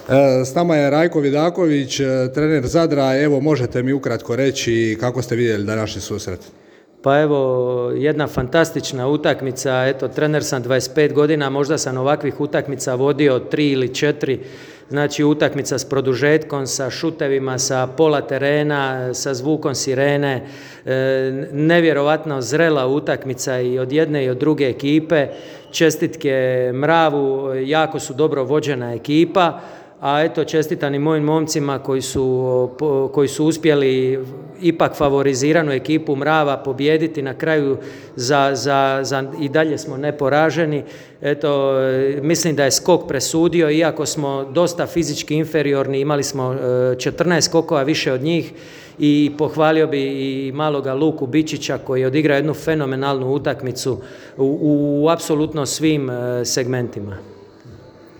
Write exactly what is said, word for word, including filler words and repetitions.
S nama je Rajko Vidaković, trener Zadra. Evo, možete mi ukratko reći kako ste vidjeli današnji susret? Pa evo, jedna fantastična utakmica. Eto, trener sam dvadeset pet godina, možda sam ovakvih utakmica vodio tri ili četiri. Znači utakmica s produžetkom, sa šutevima, sa pola terena, sa zvukom sirene. E, nevjerovatno zrela utakmica i od jedne i od druge ekipe. Čestitke Mravu, jako su dobro vođena ekipa. A eto, čestitam i mojim momcima koji su, koji su uspjeli ipak favoriziranu ekipu Mrava pobijediti na kraju, za, za, za, i dalje smo neporaženi. Eto, mislim da je skok presudio, iako smo dosta fizički inferiorni, imali smo četrnaest skokova više od njih i pohvalio bi i maloga Luku Bičića koji je odigrao jednu fenomenalnu utakmicu u, u apsolutno svim segmentima.